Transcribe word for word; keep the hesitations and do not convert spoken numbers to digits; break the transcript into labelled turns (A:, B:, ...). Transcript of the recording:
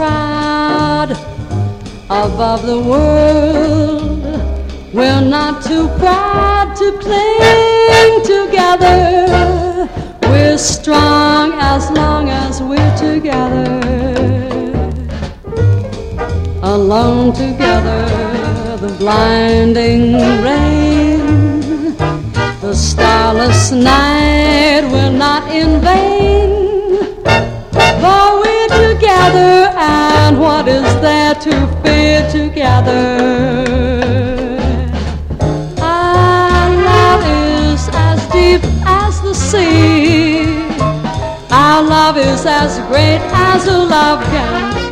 A: crowd above the world. We're not too proud to cling together. We're strong as long as we're together. Alone together, the blinding rain, the starless night will not in vain. For we're together, and what is there to fear together? Our love is as deep as the sea. Our love is as great as a love can be.